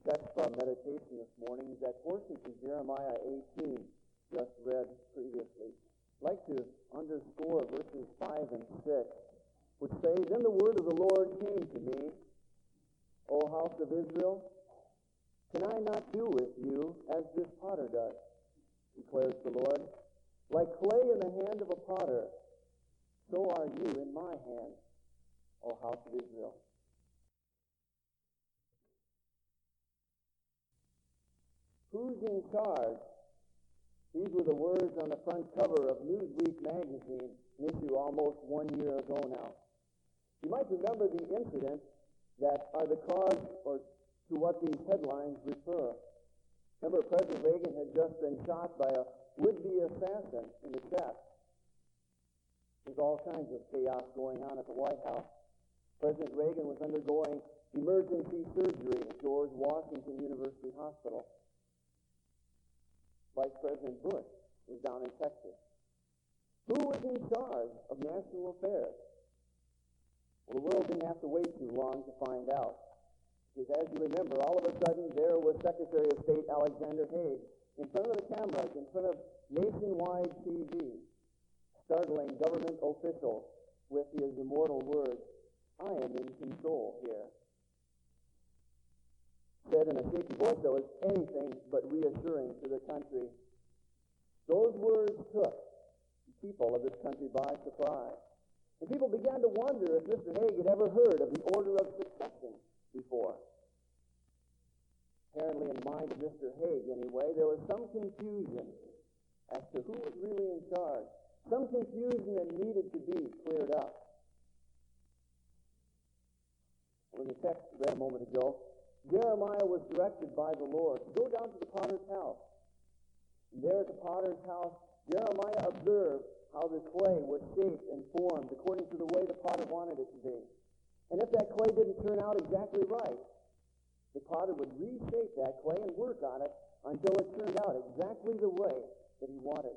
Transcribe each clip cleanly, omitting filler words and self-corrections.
text for our meditation this morning is that portion from Jeremiah 18, just read previously. I'd like to underscore verses 5 and 6, which say, "Then the word of the Lord came to me, O house of Israel, can I not do with you as this potter does, declares the Lord? Like clay in the hand of a potter, so are you in my hand, O house of Israel." Who's in charge? These were the words on the front cover of Newsweek magazine, an issue almost 1 year ago now. You might remember the incidents that are the cause or to what these headlines refer. Remember, President Reagan had just been shot by a would-be assassin in the chest. There's all kinds of chaos going on at the White House. President Reagan was undergoing emergency surgery at George Washington University Hospital. Vice President Bush was down in Texas. Who was in charge of national affairs? Well, the world didn't have to wait too long to find out. Because as you remember, all of a sudden there was Secretary of State Alexander Haig in front of the cameras, in front of nationwide TV, startling government officials with his immortal words, "I am in control here." Said in a shaky voice that was anything but reassuring to the country. Those words took the people of this country by surprise. And people began to wonder if Mr. Haig had ever heard of the order of succession before. Apparently, in the mind of Mr. Haig, anyway, there was some confusion as to who was really in charge. Some confusion that needed to be cleared up. Well, in the text read a moment ago, Jeremiah was directed by the Lord to go down to the potter's house. And there at the potter's house, Jeremiah observed how the clay was shaped and formed according to the way the potter wanted it to be. And if that clay didn't turn out exactly right, the potter would reshape that clay and work on it until it turned out exactly the way that he wanted.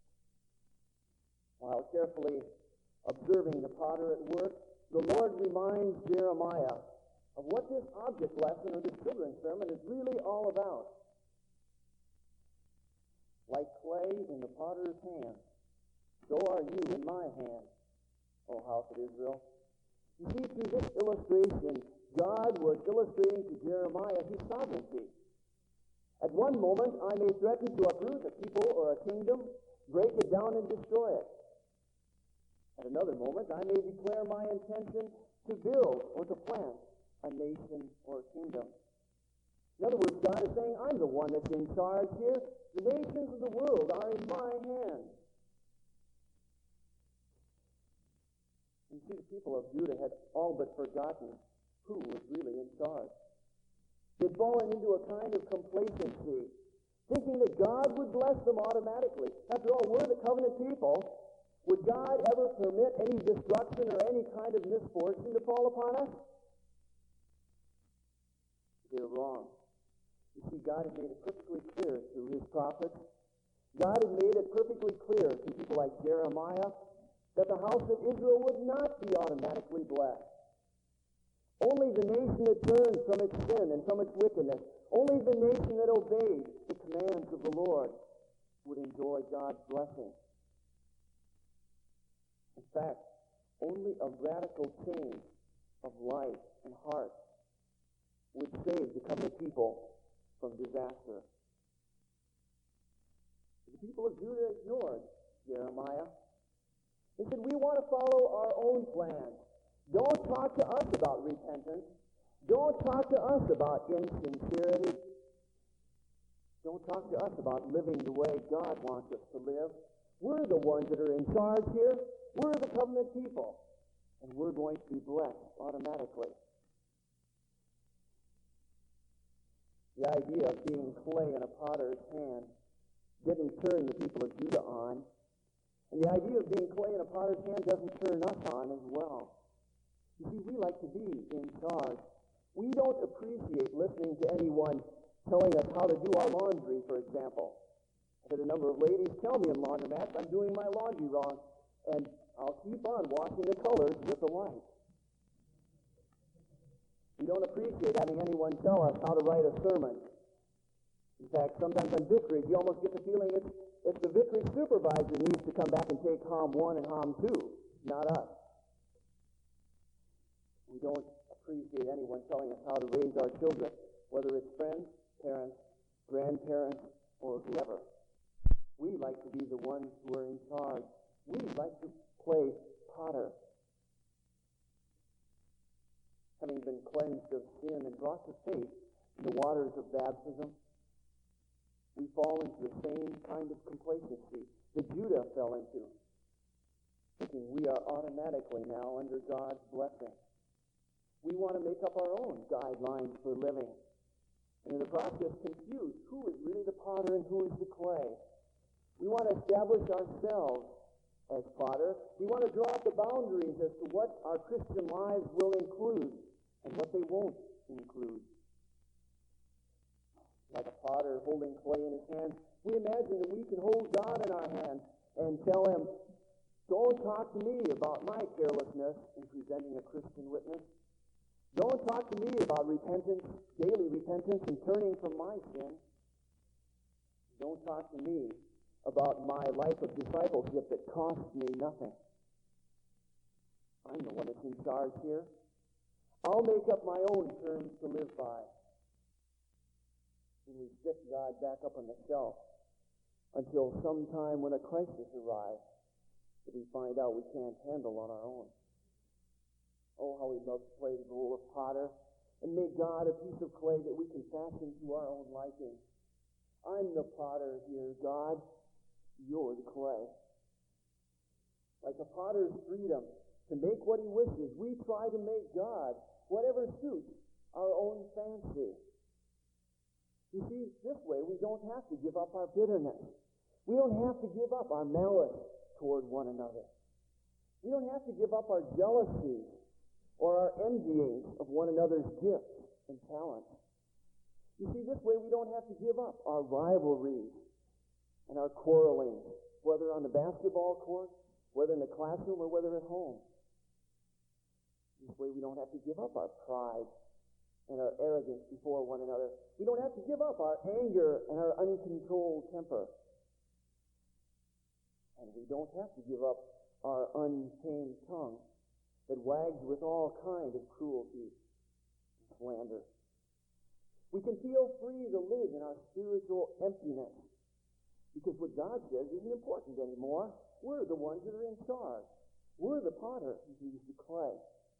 While carefully observing the potter at work, the Lord reminds Jeremiah of what this object lesson of the children's sermon is really all about. Like clay in the potter's hand, so are you in my hand, O house of Israel. You see, through this illustration, God was illustrating to Jeremiah his sovereignty. At one moment, I may threaten to uproot a people or a kingdom, break it down and destroy it. At another moment, I may declare my intention to build or to plant a nation or a kingdom. In other words, God is saying, I'm the one that's in charge here. The nations of the world are in my hands. You see, the people of Judah had all but forgotten who was really in charge. They'd fallen into a kind of complacency, thinking that God would bless them automatically. After all, we're the covenant people. Would God ever permit any destruction or any kind of misfortune to fall upon us? They're wrong. You see, God had made it perfectly clear through his prophets. God had made it perfectly clear to people like Jeremiah that the house of Israel would not be automatically blessed. Only the nation that turned from its sin and from its wickedness, only the nation that obeyed the commands of the Lord would enjoy God's blessing. In fact, only a radical change of life and heart would save the covenant people from disaster. The people of Judah ignored Jeremiah. They said, we want to follow our own plan. Don't talk to us about repentance. Don't talk to us about insincerity. Don't talk to us about living the way God wants us to live. We're the ones that are in charge here. We're the covenant people. And we're going to be blessed automatically. The idea of being clay in a potter's hand didn't turn the people of Judah on. And the idea of being clay in a potter's hand doesn't turn us on as well. You see, we like to be in charge. We don't appreciate listening to anyone telling us how to do our laundry, for example. I've had a number of ladies tell me in laundromats I'm doing my laundry wrong, and I'll keep on washing the colors with the light. We don't appreciate having anyone tell us how to write a sermon. In fact, sometimes on victories, you almost get the feeling it's the victory supervisor needs to come back and take Hom 1 and Hom 2, not us. We don't appreciate anyone telling us how to raise our children, whether it's friends, parents, grandparents, or whoever. We like to be the ones who are in charge. We like to play potter. Having been cleansed of sin and brought to faith in the waters of baptism, we fall into the same kind of complacency that Judah fell into, thinking we are automatically now under God's blessing. We want to make up our own guidelines for living, and in the process confuse who is really the potter and who is the clay. We want to establish ourselves as potter. We want to draw up the boundaries as to what our Christian lives will include and what they won't include. Like a potter holding clay in his hand, we imagine that we can hold God in our hand and tell him, don't talk to me about my carelessness in presenting a Christian witness. Don't talk to me about repentance, daily repentance, and turning from my sin. Don't talk to me about my life of discipleship that costs me nothing. I'm the one that's in charge here. I'll make up my own terms to live by. And we stick God back up on the shelf until some time when a crisis arrives that we find out we can't handle on our own. Oh, how we love to play the role of potter and make God a piece of clay that we can fashion to our own liking. I'm the potter here, God. You're the clay. Like a potter's freedom to make what he wishes, we try to make God whatever suits our own fancy. You see, this way we don't have to give up our bitterness. We don't have to give up our malice toward one another. We don't have to give up our jealousy or our envying of one another's gifts and talents. You see, this way we don't have to give up our rivalries and our quarreling, whether on the basketball court, whether in the classroom, or whether at home. This way we don't have to give up our pride and our arrogance before one another. We don't have to give up our anger and our uncontrolled temper. And we don't have to give up our untamed tongue that wags with all kind of cruelty and slander. We can feel free to live in our spiritual emptiness because what God says isn't important anymore. We're the ones that are in charge. We're the potter and he's the clay.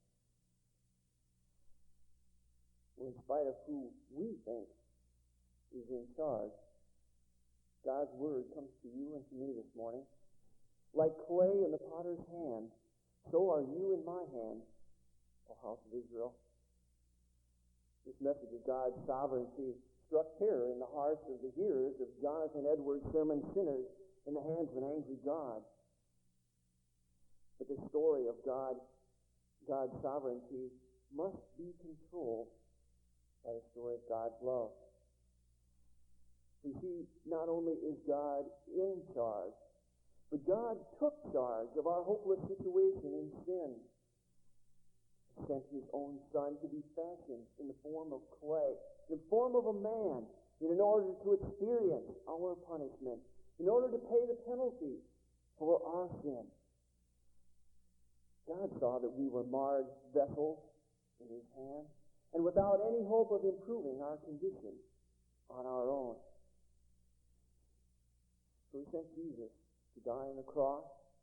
Well, in spite of who we think is in charge, God's word comes to you and to me this morning. Like clay in the potter's hand, so are you in my hand, O house of Israel. This message of God's sovereignty struck terror in the hearts of the hearers of Jonathan Edwards' sermon, Sinners in the Hands of an Angry God. But the story of God's sovereignty must be controlled by the story of God's love. You see, not only is God in charge, but God took charge of our hopeless situation in sin. He sent his own Son to be fashioned in the form of clay, in the form of a man, in order to experience our punishment, in order to pay the penalty for our sin. God saw that we were marred vessels in his hand, and without any hope of improving our condition on our own. So he sent Jesus to die on the cross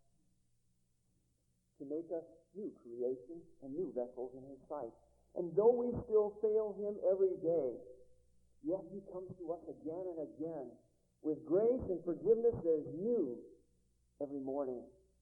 to make us new creations and new vessels in his sight. And though we still fail him every day, yet he comes to us again and again with grace and forgiveness that is new every morning.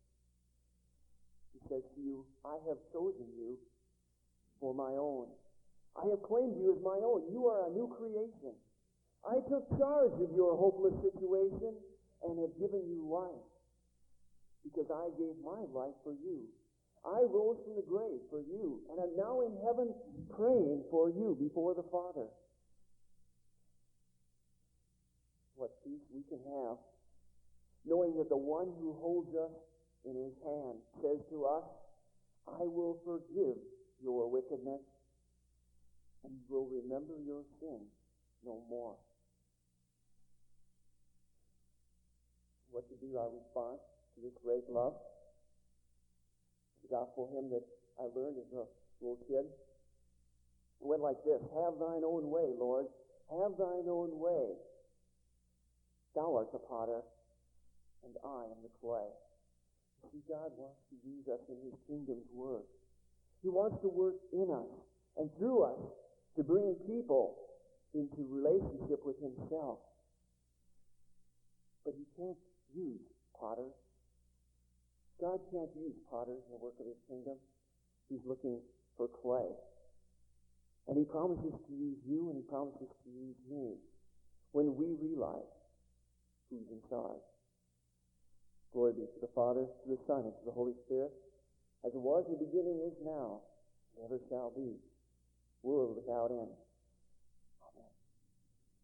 He says to you, I have chosen you for my own. I have claimed you as my own. You are a new creation. I took charge of your hopeless situation and have given you life because I gave my life for you. I rose from the grave for you and am now in heaven praying for you before the Father. What peace we can have knowing that the one who holds us in his hand says to us, I will forgive your wickedness. and will remember your sin no more. What should be our response to this great love? The gospel hymn that I learned as a little kid, it went like this: have thine own way, Lord, have thine own way. Thou art the potter, and I am the clay. See, God wants to use us in his kingdom's work. He wants to work in us and through us to bring people into relationship with himself. But he can't use potters. God can't use potters in the work of his kingdom. He's looking for clay. And he promises to use you, and he promises to use me when we realize who's in charge. Glory be to the Father, to the Son, and to the Holy Spirit, as it was in the beginning, is now, and ever shall be, world without end.